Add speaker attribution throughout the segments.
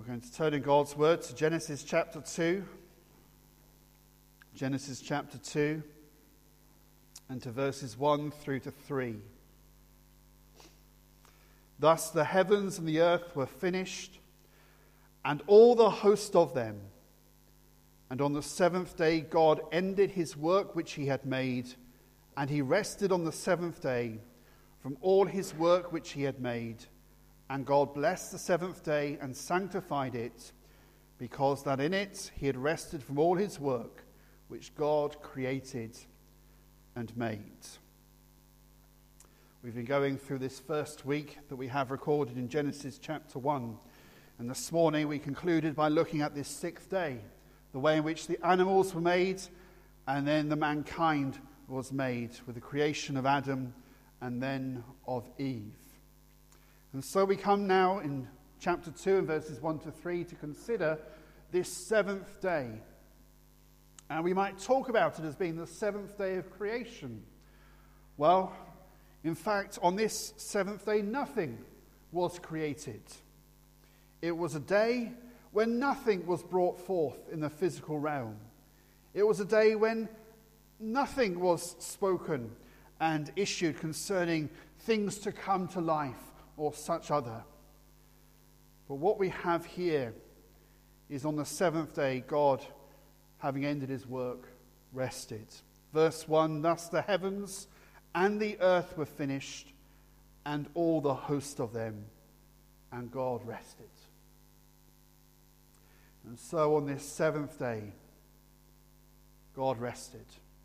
Speaker 1: going to turn in God's word to Genesis chapter 2. Genesis chapter 2 and to verses 1 through to 3. Thus the heavens and the earth were finished, and all the host of them. And on the seventh day God ended his work which he had made, and he rested on the seventh day from all his work which he had made. And God blessed the seventh day and sanctified it, because that in it he had rested from all his work which God created and made. We've been going through this first week that we have recorded in Genesis chapter 1. And this morning we concluded by looking at this sixth day, the way in which the animals were made, and then the mankind was made with the creation of Adam and then of Eve. And so we come now in chapter 2 and verses 1 to 3 to consider this seventh day. And we might talk about it as being the seventh day of creation. Well, in fact, on this seventh day, nothing was created. It was a day when nothing was brought forth in the physical realm. It was a day when nothing was spoken and issued concerning things to come to life or such other. But what we have here is on the seventh day, God, having ended his work, rested. Verse 1, thus the heavens and the earth were finished, and all the host of them, and God rested. And so on this seventh day, God rested.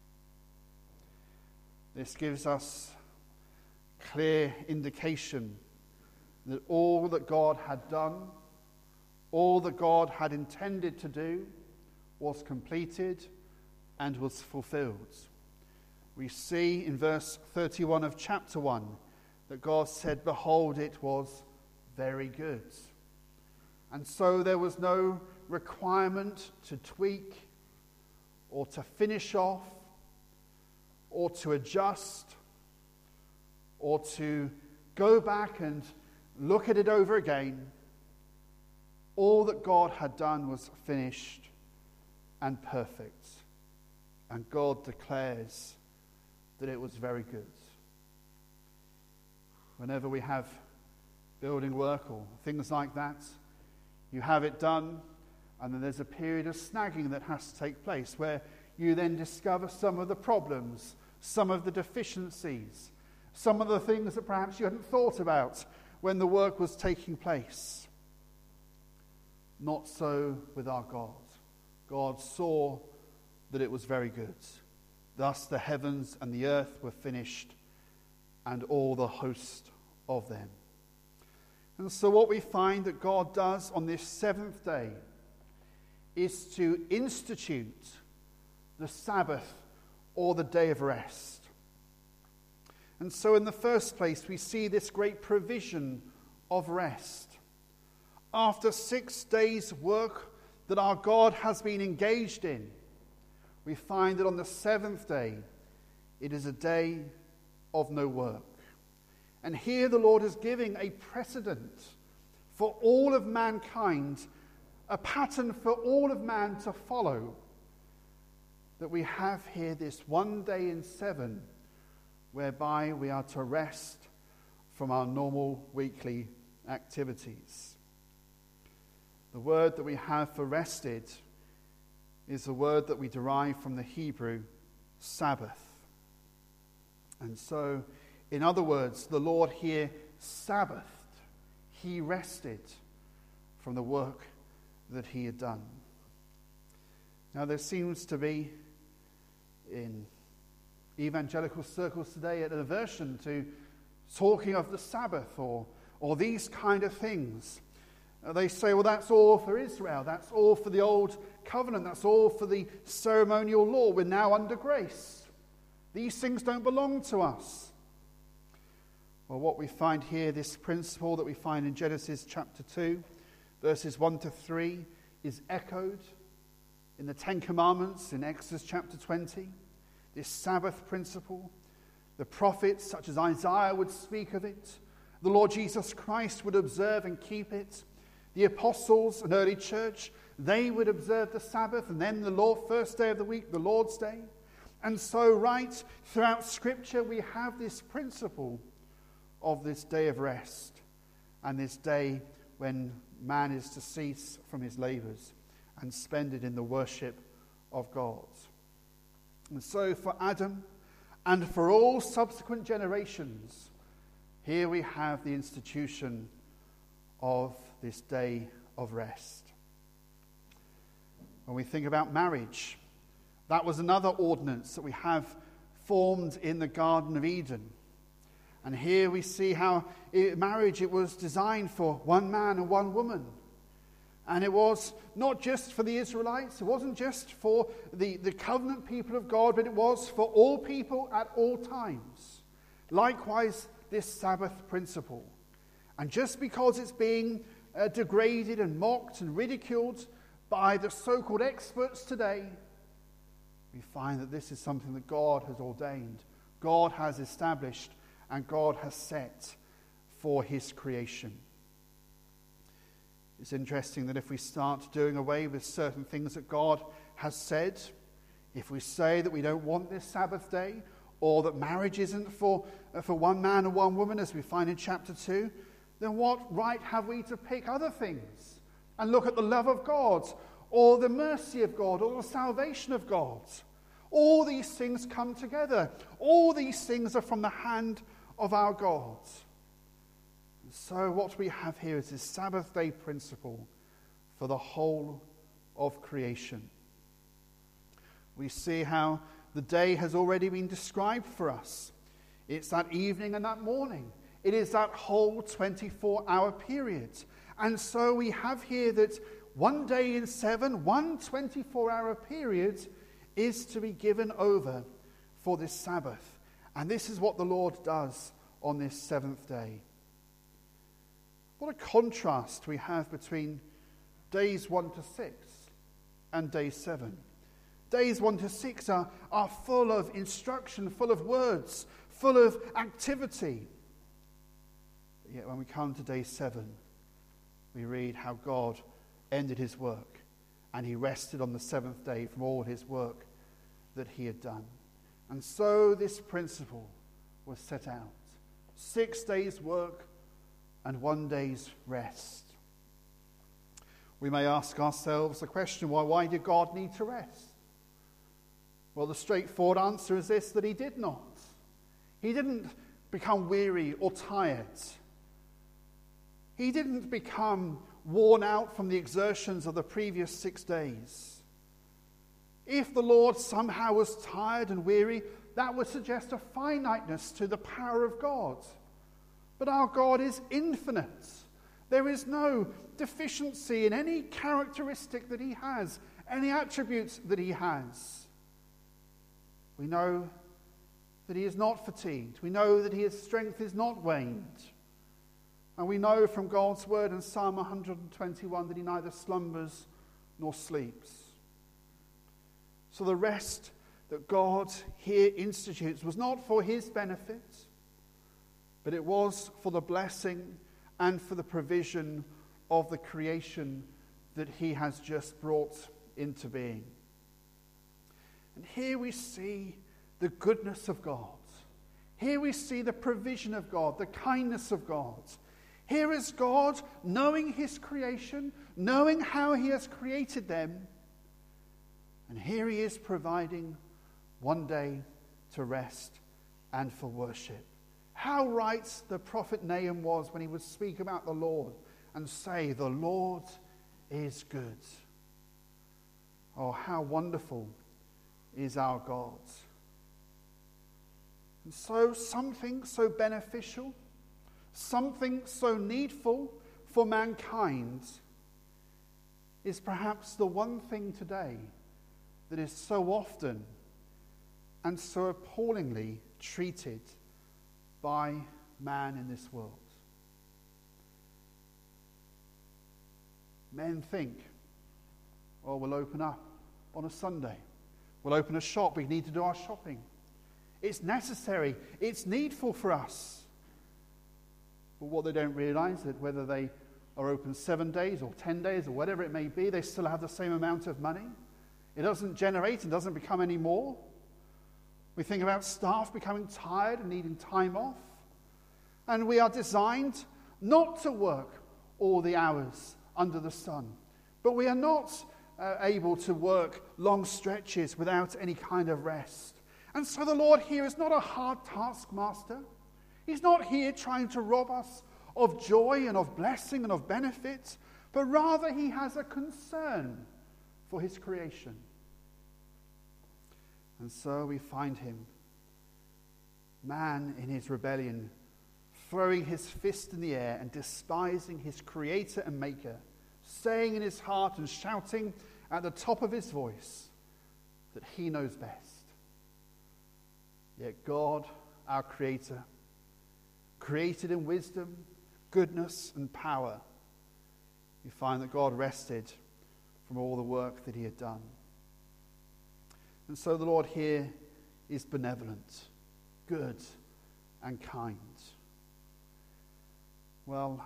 Speaker 1: This gives us clear indication that all that God had done, all that God had intended to do, was completed and was fulfilled. We see in verse 31 of chapter 1 that God said, behold, it was very good. And so there was no requirement to tweak or to finish off or to adjust or to go back and look at it over again. All that God had done was finished and perfect. And God declares that it was very good. Whenever we have building work or things like that, you have it done, and then there's a period of snagging that has to take place where you then discover some of the problems, some of the deficiencies, some of the things that perhaps you hadn't thought about when the work was taking place. Not so with our God. God saw that it was very good. Thus the heavens and the earth were finished, and all the host of them. And so what we find that God does on this seventh day is to institute the Sabbath, or the day of rest. And so in the first place, we see this great provision of rest. After 6 days' work that our God has been engaged in, we find that on the seventh day, it is a day of no work. And here the Lord is giving a precedent for all of mankind, a pattern for all of man to follow. That we have here this 1 day in 7, whereby we are to rest from our normal weekly activities. The word that we have for rested is the word that we derive from the Hebrew Sabbath. And so, in other words, the Lord here Sabbathed. He rested from the work that he had done. Now there seems to be in evangelical circles today an aversion to talking of the Sabbath or these kind of things. They say, well, that's all for Israel. That's all for the old covenant. That's all for the ceremonial law. We're now under grace. These things don't belong to us. Well, what we find here, this principle that we find in Genesis chapter 2, verses 1 to 3, is echoed in the Ten Commandments in Exodus chapter 20. This Sabbath principle, the prophets such as Isaiah would speak of it. The Lord Jesus Christ would observe and keep it. The apostles and early church, they would observe the Sabbath and then the first day of the week, the Lord's Day. And so right throughout Scripture we have this principle of this day of rest and this day when man is to cease from his labours and spend it in the worship of God. And so for Adam and for all subsequent generations, here we have the institution of this day of rest. When we think about marriage, that was another ordinance that we have formed in the Garden of Eden. And here we see how marriage, it was designed for one man and one woman. And it was not just for the Israelites, it wasn't just for the covenant people of God, but it was for all people at all times. Likewise, this Sabbath principle. And just because it's being degraded and mocked and ridiculed by the so-called experts today, we find that this is something that God has ordained, God has established, and God has set for his creation. It's interesting that if we start doing away with certain things that God has said, if we say that we don't want this Sabbath day, or that marriage isn't for one man and one woman, as we find in chapter 2, then what right have we to pick other things and look at the love of God, or the mercy of God, or the salvation of God? All these things come together. All these things are from the hand of our God. So what we have here is this Sabbath day principle for the whole of creation. We see how the day has already been described for us. It's that evening and that morning. It is that whole 24-hour period. And so we have here that one day in 7, one 24-hour period is to be given over for this Sabbath. And this is what the Lord does on this seventh day. What a contrast we have between days 1 to 6 and day 7. Days 1 to 6 are full of instruction, full of words, full of activity. But yet when we come to day 7, we read how God ended his work and he rested on the seventh day from all his work that he had done. And so this principle was set out. 6 days' work and 1 day's rest. We may ask ourselves the question, why did God need to rest? Well, the straightforward answer is this, that he did not. He didn't become weary or tired. He didn't become worn out from the exertions of the previous 6 days. If the Lord somehow was tired and weary, that would suggest a finiteness to the power of God. But our God is infinite. There is no deficiency in any characteristic that he has, any attributes that he has. We know that he is not fatigued. We know that his strength is not waned. And we know from God's word in Psalm 121 that he neither slumbers nor sleeps. So the rest that God here institutes was not for his benefit, but it was for the blessing and for the provision of the creation that he has just brought into being. And here we see the goodness of God. Here we see the provision of God, the kindness of God. Here is God knowing his creation, knowing how he has created them. And here he is providing 1 day to rest and for worship. How right the prophet Nahum was when he would speak about the Lord and say, "The Lord is good." Oh, how wonderful is our God. And so something so beneficial, something so needful for mankind is perhaps the one thing today that is so often and so appallingly treated by man in this world. Men think, oh, we'll open up on a Sunday. We'll open a shop. We need to do our shopping. It's necessary. It's needful for us. But what they don't realize is that whether they are open 7 days or 10 days or whatever it may be, they still have the same amount of money. It doesn't generate and doesn't become any more. We think about staff becoming tired and needing time off. And we are designed not to work all the hours under the sun. But we are not able to work long stretches without any kind of rest. And so the Lord here is not a hard taskmaster. He's not here trying to rob us of joy and of blessing and of benefit, but rather he has a concern for his creation. And so we find him, man in his rebellion, throwing his fist in the air and despising his creator and maker, saying in his heart and shouting at the top of his voice that he knows best. Yet God, our creator, created in wisdom, goodness, and power, we find that God rested from all the work that he had done. And so the Lord here is benevolent, good, and kind. Well,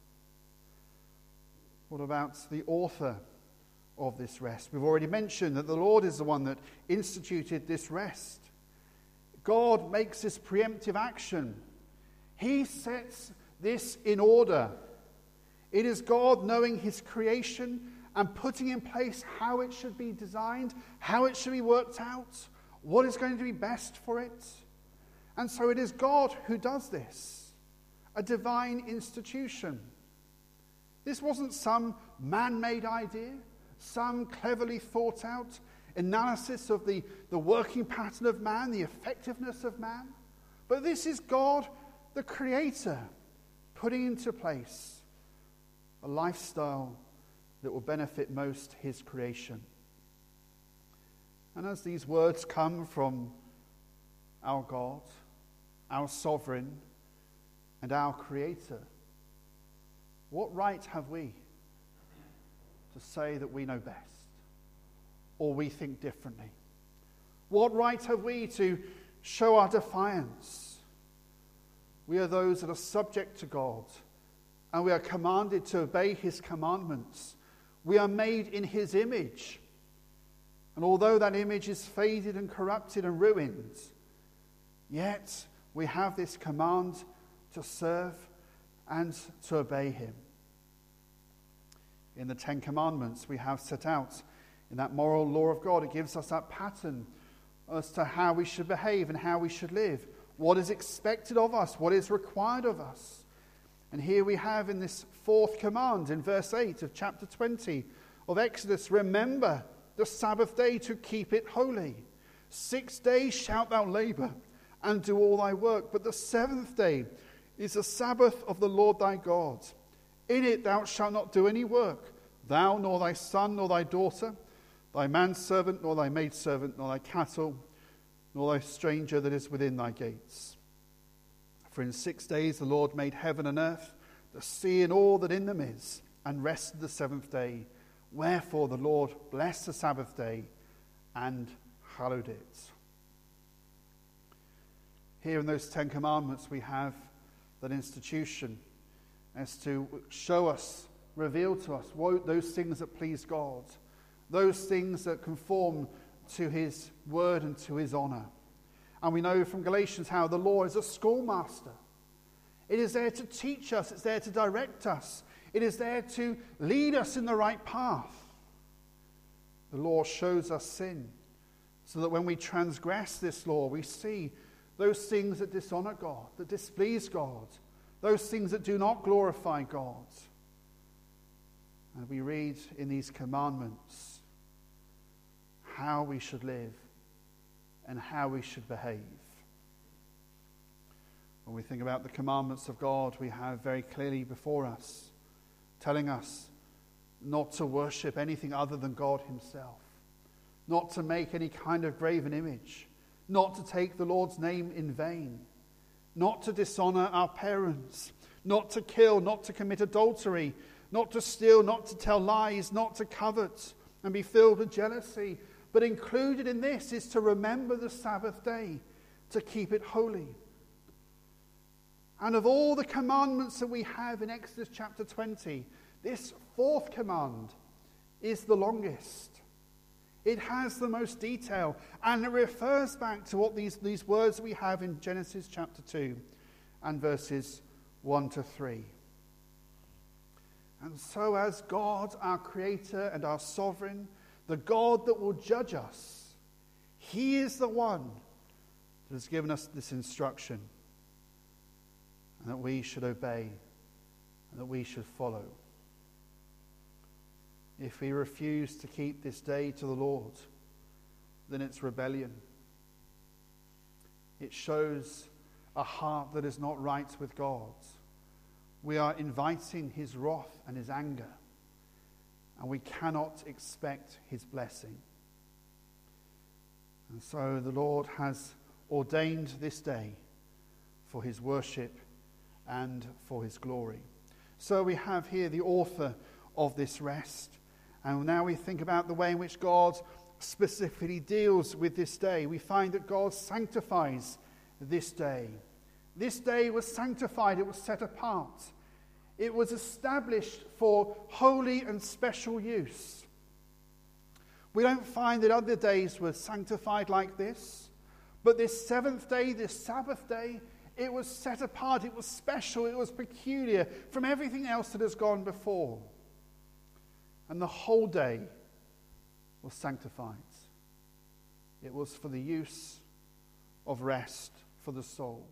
Speaker 1: what about the author of this rest? We've already mentioned that the Lord is the one that instituted this rest. God makes this preemptive action. He sets this in order. It is God knowing his creation and putting in place how it should be designed, how it should be worked out, what is going to be best for it. And so it is God who does this, a divine institution. This wasn't some man-made idea, some cleverly thought out analysis of the working pattern of man, the effectiveness of man. But this is God, the Creator, putting into place a lifestyle that will benefit most his creation. And as these words come from our God, our sovereign, and our Creator, what right have we to say that we know best or we think differently? What right have we to show our defiance? We are those that are subject to God, and we are commanded to obey his commandments. We are made in his image. And although that image is faded and corrupted and ruined, yet we have this command to serve and to obey him. In the 10 Commandments we have set out, in that moral law of God, it gives us that pattern as to how we should behave and how we should live, what is expected of us, what is required of us. And here we have in this 4th command, in verse 8 of chapter 20 of Exodus, remember the Sabbath day to keep it holy. 6 days shalt thou labor and do all thy work, but the 7th day is the Sabbath of the Lord thy God. In it thou shalt not do any work, thou nor thy son nor thy daughter, thy manservant nor thy maidservant, nor thy cattle, nor thy stranger that is within thy gates. For in 6 days the Lord made heaven and earth, the sea and all that in them is, and rested the 7th day. Wherefore the Lord blessed the Sabbath day and hallowed it. Here in those 10 Commandments we have that institution as to show us, reveal to us those things that please God, those things that conform to his word and to his honor. And we know from Galatians how the law is a schoolmaster. It is there to teach us, it's there to direct us, it is there to lead us in the right path. The law shows us sin, so that when we transgress this law, we see those things that dishonor God, that displease God, those things that do not glorify God. And we read in these commandments how we should live and how we should behave. When we think about the commandments of God, we have very clearly before us, telling us not to worship anything other than God himself, not to make any kind of graven image, not to take the Lord's name in vain, not to dishonor our parents, not to kill, not to commit adultery, not to steal, not to tell lies, not to covet and be filled with jealousy. But included in this is to remember the Sabbath day, to keep it holy. And of all the commandments that we have in Exodus chapter 20, this fourth command is the longest. It has the most detail, and it refers back to what these words we have in Genesis chapter 2 and verses 1 to 3. And so as God, our Creator and our Sovereign, the God that will judge us, He is the one that has given us this instruction, and that we should obey, and that we should follow. If we refuse to keep this day to the Lord, then it's rebellion. It shows a heart that is not right with God. We are inviting His wrath and His anger, and we cannot expect His blessing. And so the Lord has ordained this day for His worship and for His glory. So we have here the author of this rest. And now we think about the way in which God specifically deals with this day. We find that God sanctifies this day. This day was sanctified, it was set apart. It was established for holy and special use. We don't find that other days were sanctified like this, but this seventh day, this Sabbath day, it was set apart, it was special, it was peculiar from everything else that has gone before. And the whole day was sanctified. It was for the use of rest for the soul.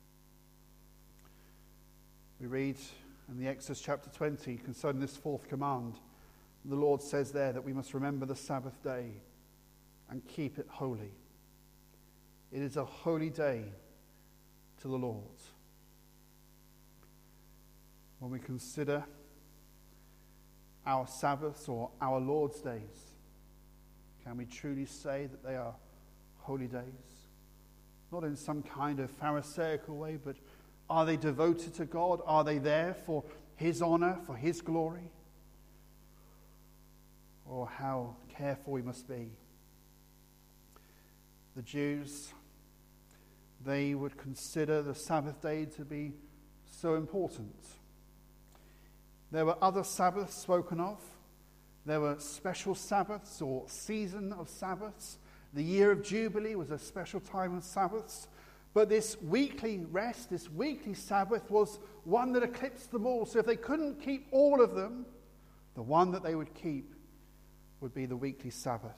Speaker 1: We read in the Exodus chapter 20 concerning this fourth command. The Lord says there that we must remember the Sabbath day and keep it holy. It is a holy day to the Lord. When we consider our Sabbaths or our Lord's days, can we truly say that they are holy days? Not in some kind of Pharisaical way, but are they devoted to God? Are they there for His honor, for His glory? Or how careful we must be. The Jews, they would consider the Sabbath day to be so important. There were other Sabbaths spoken of. There were special Sabbaths or season of Sabbaths. The year of Jubilee was a special time of Sabbaths. But this weekly rest, this weekly Sabbath was one that eclipsed them all. So if they couldn't keep all of them, the one that they would keep would be the weekly Sabbath.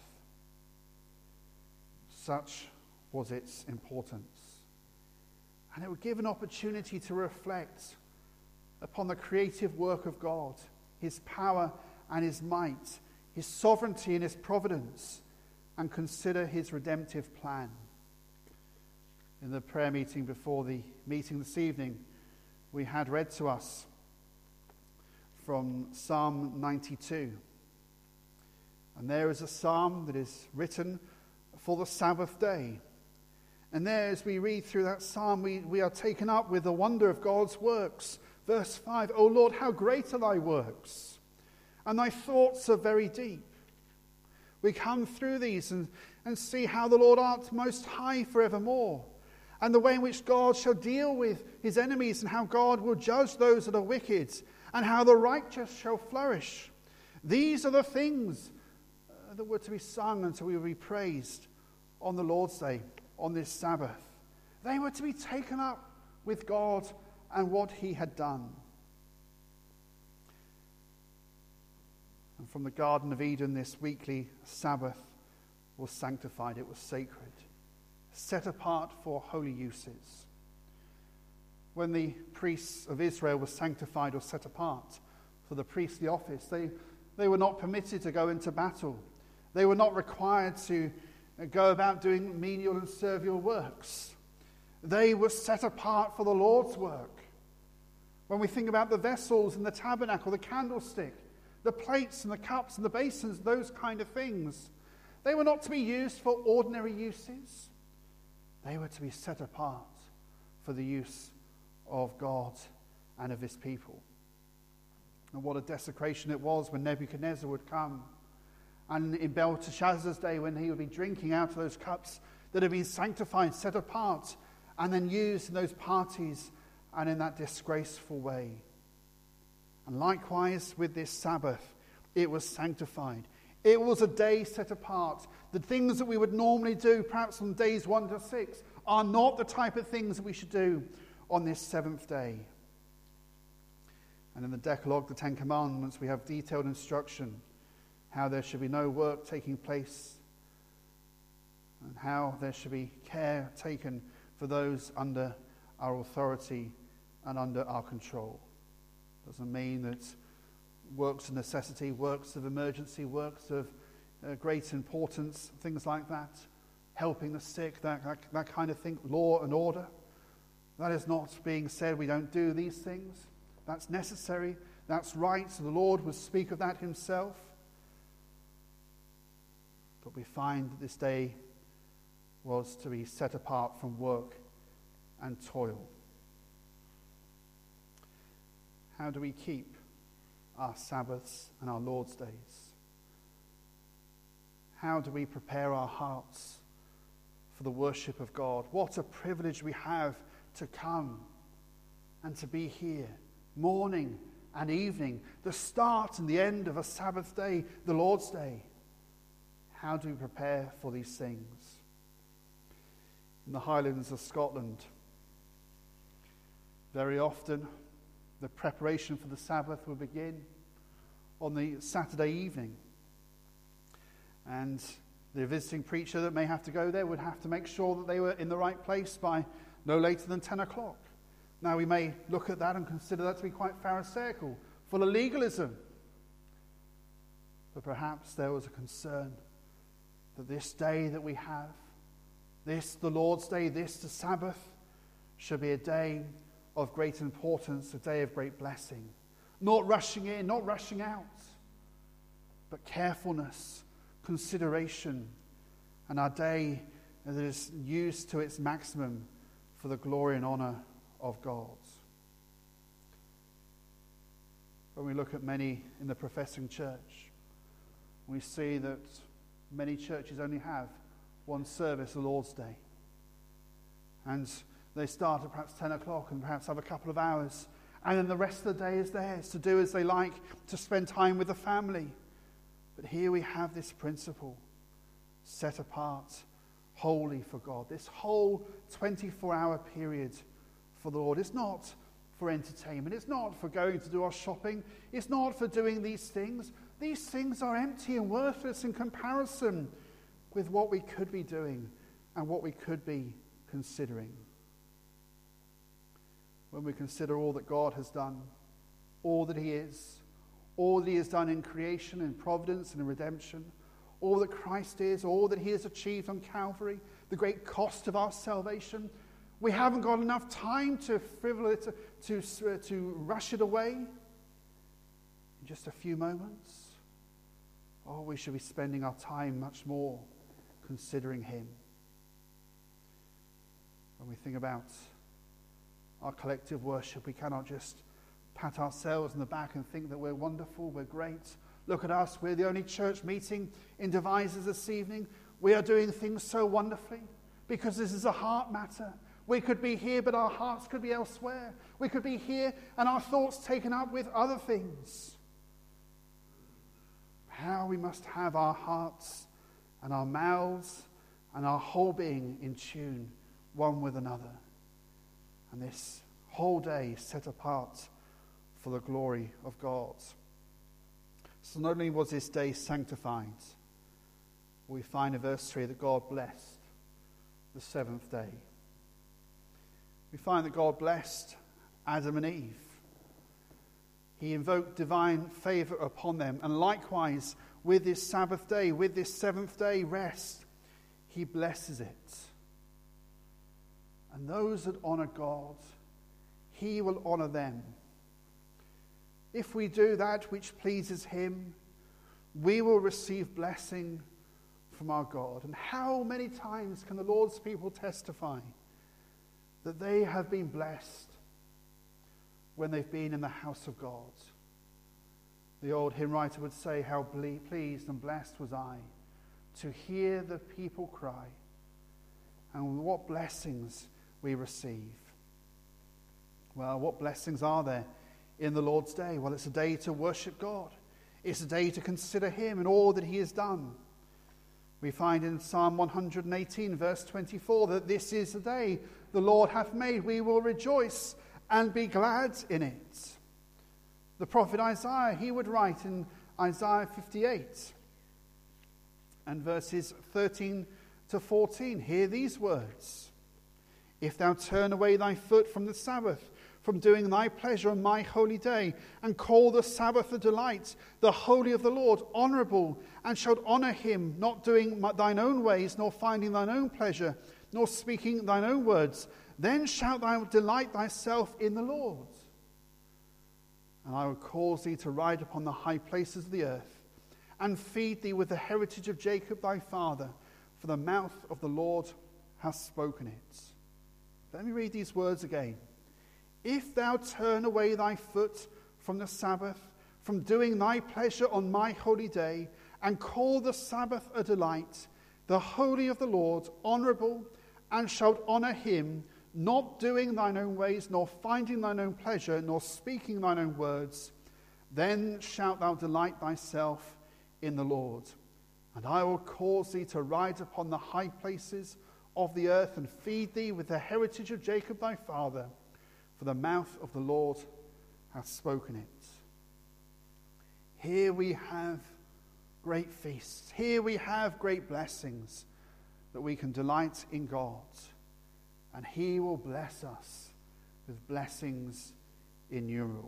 Speaker 1: Such was its importance. And it would give an opportunity to reflect upon the creative work of God, His power and His might, His sovereignty and His providence, and consider His redemptive plan. In the prayer meeting before the meeting this evening, we had read to us from Psalm 92. And there is a psalm that is written for the Sabbath day. And there, as we read through that psalm, we are taken up with the wonder of God's works. Verse 5, O Lord, how great are thy works, and thy thoughts are very deep. We come through these and see how the Lord art most high forevermore, and the way in which God shall deal with his enemies, and how God will judge those that are wicked, and how the righteous shall flourish. These are the things that were to be sung until we will be praised on the Lord's Day, on this Sabbath. They were to be taken up with God and what he had done. And from the Garden of Eden, this weekly Sabbath was sanctified. It was sacred, set apart for holy uses. When the priests of Israel were sanctified or set apart for the priestly office, they were not permitted to go into battle. They were not required to go about doing menial and servile works. They were set apart for the Lord's work. When we think about the vessels in the tabernacle, the candlestick, the plates and the cups and the basins, those kind of things, they were not to be used for ordinary uses. They were to be set apart for the use of God and of his people. And what a desecration it was when Nebuchadnezzar would come, and in Belteshazzar's day, when he would be drinking out of those cups that had been sanctified, set apart, and then used in those parties and in that disgraceful way. And likewise with this Sabbath, it was sanctified. It was a day set apart. The things that we would normally do, perhaps on days 1 to 6, are not the type of things that we should do on this seventh day. And in the Decalogue, the Ten Commandments, we have detailed instruction how there should be no work taking place and how there should be care taken for those under our authority and under our control. Doesn't mean that works of necessity, works of emergency, works of great importance, things like that, helping the sick, that kind of thing, law and order. That is not being said we don't do these things. That's necessary, that's right, so the Lord would speak of that himself. But we find that this day was to be set apart from work and toil. How do we keep our Sabbaths and our Lord's days? How do we prepare our hearts for the worship of God? What a privilege we have to come and to be here, morning and evening, the start and the end of a Sabbath day, the Lord's Day. How do we prepare for these things? In the Highlands of Scotland, very often the preparation for the Sabbath will begin on the Saturday evening. And the visiting preacher that may have to go there would have to make sure that they were in the right place by no later than 10 o'clock. Now we may look at that and consider that to be quite pharisaical, full of legalism. But perhaps there was a concern that this day that we have, this the Lord's Day, this the Sabbath, should be a day of great importance, a day of great blessing. Not rushing in, not rushing out, but carefulness, consideration, and our day that is used to its maximum for the glory and honor of God. When we look at many in the professing church, we see that many churches only have one service, the Lord's Day. And they start at perhaps 10 o'clock and perhaps have a couple of hours. And then the rest of the day is theirs to do as they like, to spend time with the family. But here we have this principle, set apart, holy for God. This whole 24-hour period for the Lord. It's not for entertainment. It's not for going to do our shopping. It's not for doing these things. These things are empty and worthless in comparison with what we could be doing and what we could be considering. When we consider all that God has done, all that he is, all that he has done in creation and providence and in redemption, all that Christ is, all that he has achieved on Calvary, the great cost of our salvation, we haven't got enough time to rush it away in just a few moments. Oh, we should be spending our time much more considering him. When we think about our collective worship, we cannot just pat ourselves on the back and think that we're wonderful, we're great. Look at us, we're the only church meeting in Devizes this evening. We are doing things so wonderfully because this is a heart matter. We could be here, but our hearts could be elsewhere. We could be here and our thoughts taken up with other things. How we must have our hearts and our mouths and our whole being in tune one with another. And this whole day set apart for the glory of God. So not only was this day sanctified, we find in verse 3 that God blessed the seventh day. We find that God blessed Adam and Eve. He invoked divine favor upon them. And likewise, with this Sabbath day, with this seventh day rest, he blesses it. And those that honor God, he will honor them. If we do that which pleases him, we will receive blessing from our God. And how many times can the Lord's people testify that they have been blessed when they've been in the house of God? The old hymn writer would say, how pleased and blessed was I to hear the people cry, and what blessings we receive. Well, what blessings are there in the Lord's Day? Well, it's a day to worship God. It's a day to consider him and all that he has done. We find in Psalm 118, verse 24, that this is the day the Lord hath made. We will rejoice and be glad in it. The prophet Isaiah, he would write in Isaiah 58 and verses 13 to 14, hear these words. If thou turn away thy foot from the Sabbath, from doing thy pleasure on my holy day, and call the Sabbath a delight, the holy of the Lord honourable, and shalt honour him, not doing thine own ways, nor finding thine own pleasure, nor speaking thine own words, then shalt thou delight thyself in the Lord. And I will cause thee to ride upon the high places of the earth, and feed thee with the heritage of Jacob thy father, for the mouth of the Lord hath spoken it. Let me read these words again. If thou turn away thy foot from the Sabbath, from doing thy pleasure on my holy day, and call the Sabbath a delight, the holy of the Lord honourable, and shalt honour him, not doing thine own ways, nor finding thine own pleasure, nor speaking thine own words, then shalt thou delight thyself in the Lord. And I will cause thee to ride upon the high places of the earth, and feed thee with the heritage of Jacob thy father, for the mouth of the Lord hath spoken it. Here we have great feasts. Here we have great blessings that we can delight in God. And he will bless us with blessings innumerable.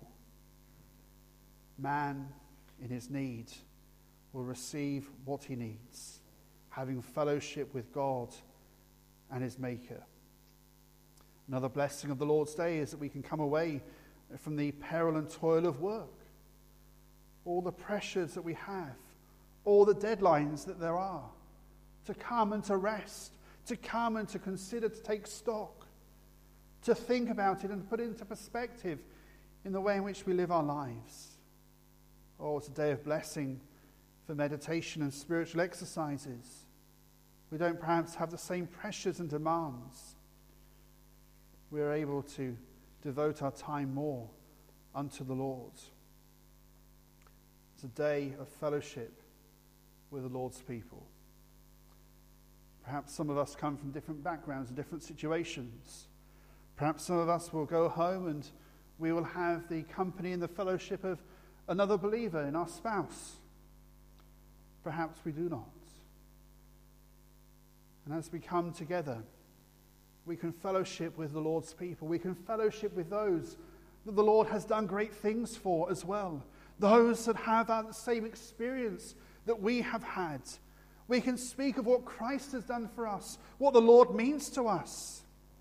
Speaker 1: Man in his need will receive what he needs, having fellowship with God and his Maker. Another blessing of the Lord's Day is that we can come away from the peril and toil of work. All the pressures that we have, all the deadlines that there are, to come and to rest, to come and to consider, to take stock, to think about it and put it into perspective in the way in which we live our lives. Oh, it's a day of blessing for meditation and spiritual exercises. We don't perhaps have the same pressures and demands. We're able to devote our time more unto the Lord. It's a day of fellowship with the Lord's people. Perhaps some of us come from different backgrounds and different situations. Perhaps some of us will go home and we will have the company and the fellowship of another believer in our spouse. Perhaps we do not. And as we come together, we can fellowship with the Lord's people. We can fellowship with those that the Lord has done great things for as well. Those that have had the same experience that we have had. We can speak of what Christ has done for us, what the Lord means to us.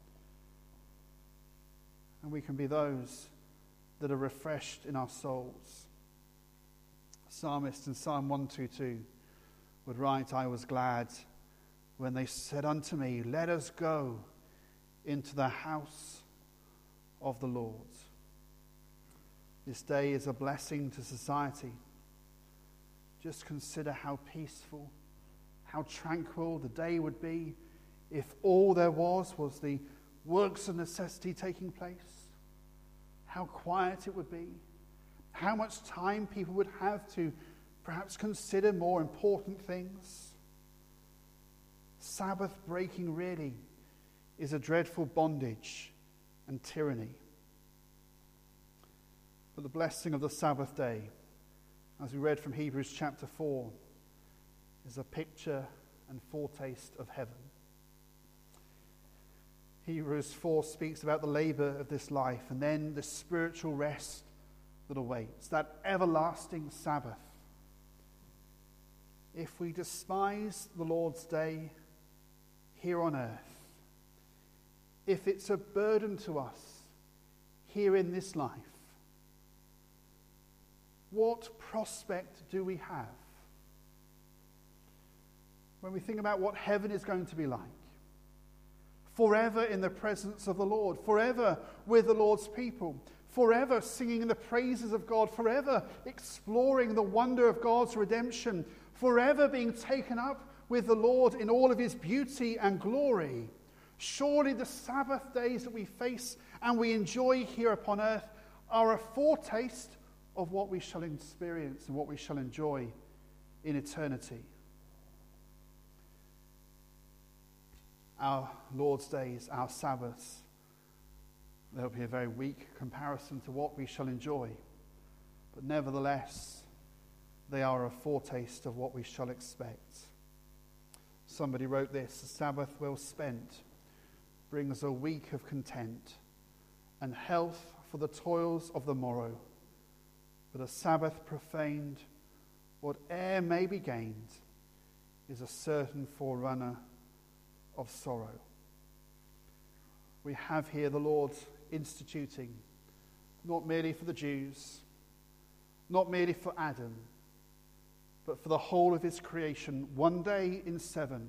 Speaker 1: And we can be those that are refreshed in our souls. Psalmist in Psalm 122 would write, I was glad when they said unto me, let us go into the house of the Lord. This day is a blessing to society. Just consider how peaceful, how tranquil the day would be if all there was the works of necessity taking place. How quiet it would be. How much time people would have to perhaps consider more important things. Sabbath breaking really is a dreadful bondage and tyranny. But the blessing of the Sabbath day, as we read from Hebrews chapter 4, is a picture and foretaste of heaven. Hebrews 4 speaks about the labor of this life and then the spiritual rest that awaits, that everlasting Sabbath. If we despise the Lord's day here on earth, if it's a burden to us here in this life, what prospect do we have when we think about what heaven is going to be like? Forever in the presence of the Lord, forever with the Lord's people, forever singing in the praises of God, forever exploring the wonder of God's redemption, forever being taken up with the Lord in all of his beauty and glory. Surely the Sabbath days that we face and we enjoy here upon earth are a foretaste of what we shall experience and what we shall enjoy in eternity. Our Lord's days, our Sabbaths, they'll be a very weak comparison to what we shall enjoy. But nevertheless, they are a foretaste of what we shall expect. Somebody wrote this: "A Sabbath well spent brings a week of content and health for the toils of the morrow. But a Sabbath profaned, whate'er may be gained, is a certain forerunner of sorrow." We have here the Lord instituting, not merely for the Jews, not merely for Adam, but for the whole of his creation, one day in 7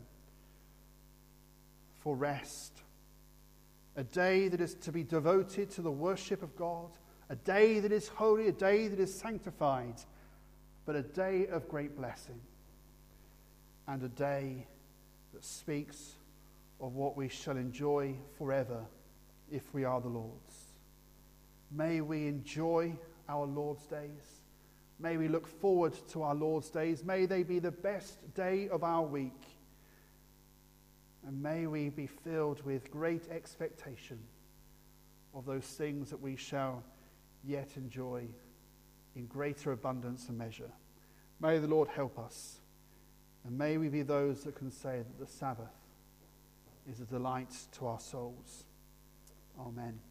Speaker 1: for rest. A day that is to be devoted to the worship of God, a day that is holy, a day that is sanctified, but a day of great blessing, and a day that speaks of what we shall enjoy forever if we are the Lord's. May we enjoy our Lord's days. May we look forward to our Lord's days. May they be the best day of our week. And may we be filled with great expectation of those things that we shall yet enjoy in greater abundance and measure. May the Lord help us. And may we be those that can say that the Sabbath is a delight to our souls. Amen.